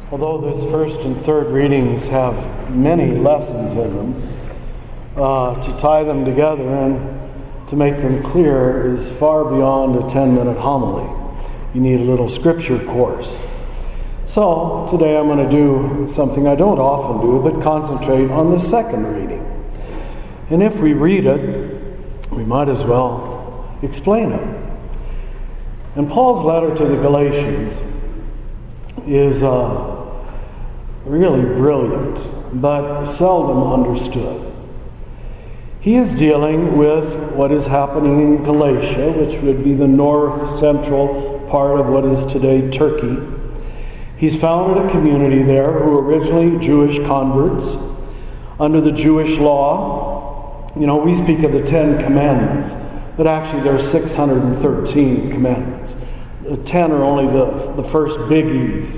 Although those first and third readings have many lessons in them, to tie them together and to make them clear is far beyond a 10-minute homily. You need a little scripture course. So today I'm going to do something I don't often do, but concentrate on the second reading. And if we read it, we might as well explain it. And Paul's letter to the Galatians is really brilliant, but seldom understood. He is dealing with what is happening in Galatia, which would be the north-central part of what is today Turkey. He's founded a community there who were originally Jewish converts. Under the Jewish law, we speak of the 10 commandments, but actually there are 613 commandments. The 10 are only the first biggies.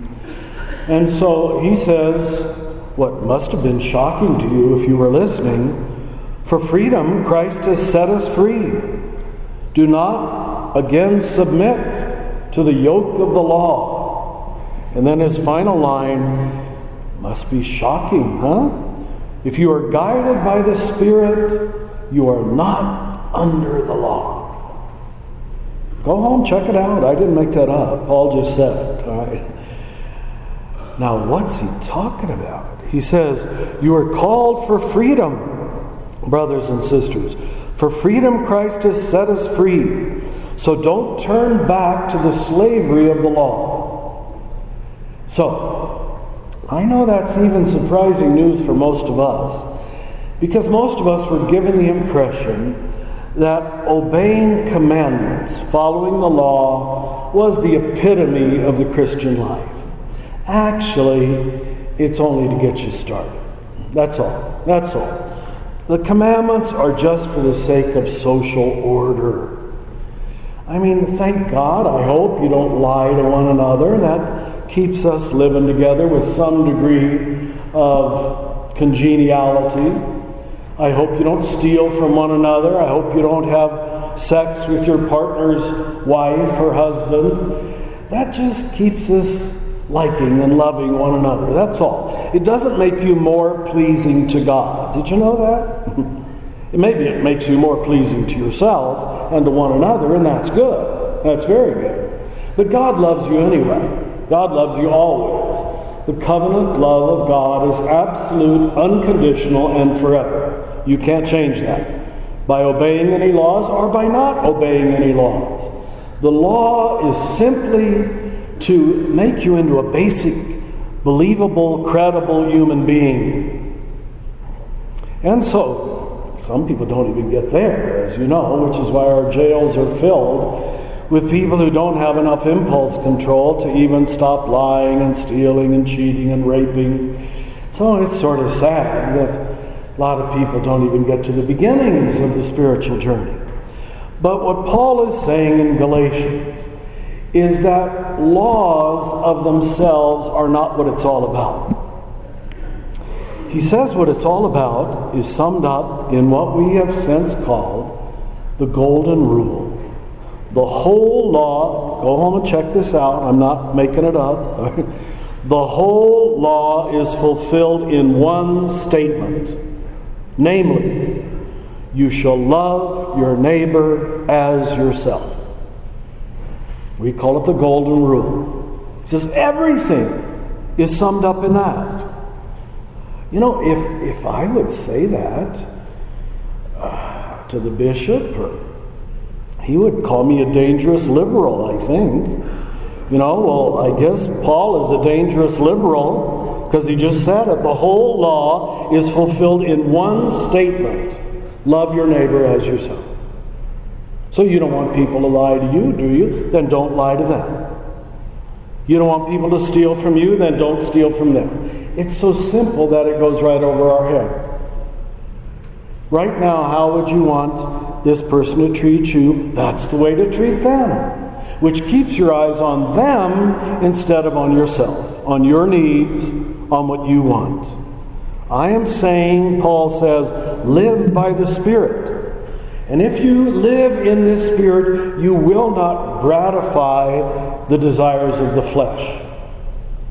And so he says, what must have been shocking to you if you were listening, for freedom Christ has set us free. Do not again submit to the yoke of the law. And then his final line must be shocking, huh? If you are guided by the Spirit, you are not under the law. Go home, check it out. I didn't make that up. Paul just said it. All right. Now, what's he talking about? He says, you are called for freedom, brothers and sisters. For freedom Christ has set us free. So don't turn back to the slavery of the law. So, I know that's even surprising news for most of us, because most of us were given the impression that obeying commandments, following the law, was the epitome of the Christian life. Actually, it's only to get you started. That's all. That's all. The commandments are just for the sake of social order. I mean, thank God, I hope you don't lie to one another. That keeps us living together with some degree of congeniality. I hope you don't steal from one another. I hope you don't have sex with your partner's wife or husband. That just keeps us liking and loving one another. That's all. It doesn't make you more pleasing to God. Did you know that? Maybe it makes you more pleasing to yourself and to one another, and that's good. That's very good. But God loves you anyway. God loves you always. The covenant love of God is absolute, unconditional, and forever. You can't change that by obeying any laws or by not obeying any laws. The law is simply to make you into a basic, believable, credible human being. And so, some people don't even get there, as you know, which is why our jails are filled with people who don't have enough impulse control to even stop lying and stealing and cheating and raping. So it's sort of sad that a lot of people don't even get to the beginnings of the spiritual journey. But what Paul is saying in Galatians is that laws of themselves are not what it's all about. He says what it's all about is summed up in what we have since called the Golden Rule. The whole law, go home and check this out, I'm not making it up. The whole law is fulfilled in one statement, namely, you shall love your neighbor as yourself. We call it the Golden Rule. He says everything is summed up in that. If I would say that to the bishop, he would call me a dangerous liberal, I think. I guess Paul is a dangerous liberal because he just said it. The whole law is fulfilled in one statement. Love your neighbor as yourself. So you don't want people to lie to you, do you? Then don't lie to them. You don't want people to steal from you? Then don't steal from them. It's so simple that it goes right over our head. Right now, how would you want this person to treat you? That's the way to treat them, which keeps your eyes on them instead of on yourself, on your needs, on what you want. I am saying, Paul says, live by the Spirit. And if you live in this Spirit, you will not gratify the desires of the flesh.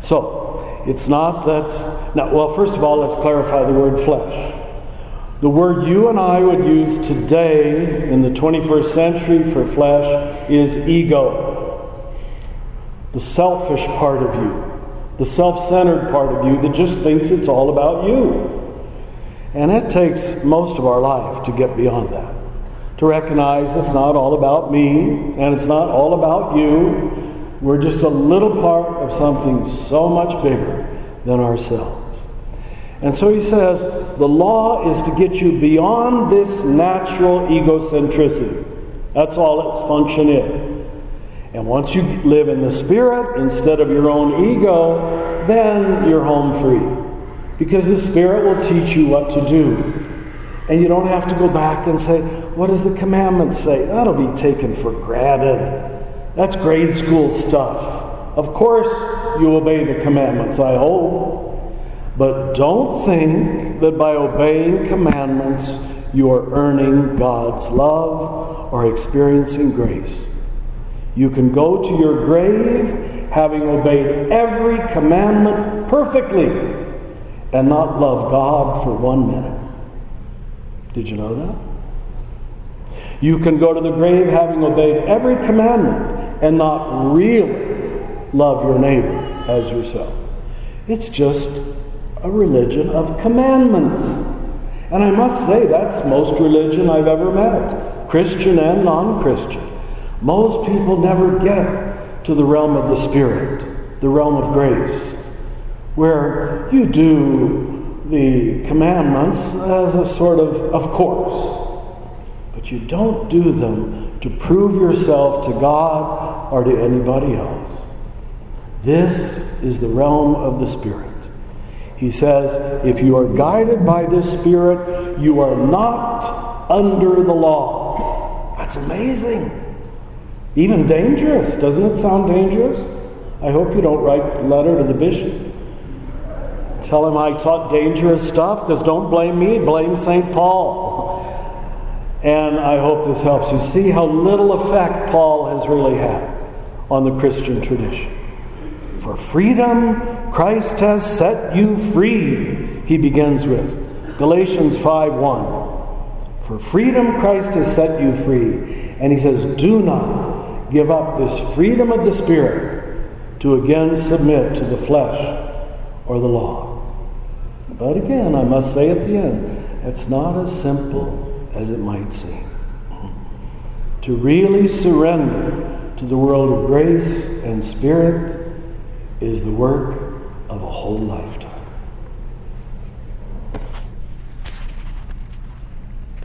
So, it's not that... Now, well, first of all, let's clarify the word flesh. The word you and I would use today in the 21st century for flesh is ego. The selfish part of you. The self-centered part of you that just thinks it's all about you. And it takes most of our life to get beyond that. To recognize it's not all about me, and it's not all about you. We're just a little part of something so much bigger than ourselves. And so he says, the law is to get you beyond this natural egocentricity. That's all its function is. And once you live in the Spirit instead of your own ego, then you're home free. Because the Spirit will teach you what to do. And you don't have to go back and say, what does the commandment say? That'll be taken for granted. That's grade school stuff. Of course you obey the commandments, I hope. But don't think that by obeying commandments you are earning God's love or experiencing grace. You can go to your grave having obeyed every commandment perfectly and not love God for 1 minute. Did you know that? You can go to the grave having obeyed every commandment and not really love your neighbor as yourself. It's just a religion of commandments. And I must say, that's most religion I've ever met, Christian and non-Christian. Most people never get to the realm of the Spirit, the realm of grace, where you do the commandments as a sort of course. But you don't do them to prove yourself to God or to anybody else. This is the realm of the Spirit. He says, if you are guided by this Spirit, you are not under the law. That's amazing. Even dangerous. Doesn't it sound dangerous? I hope you don't write a letter to the bishop. Tell him I taught dangerous stuff, because don't blame me, blame St. Paul. And I hope this helps you see how little effect Paul has really had on the Christian tradition. For freedom, Christ has set you free, he begins with. Galatians 5:1. For freedom, Christ has set you free. And he says, do not give up this freedom of the Spirit to again submit to the flesh or the law. But again, I must say at the end, it's not as simple as it might seem. To really surrender to the world of grace and Spirit is the work of a whole lifetime.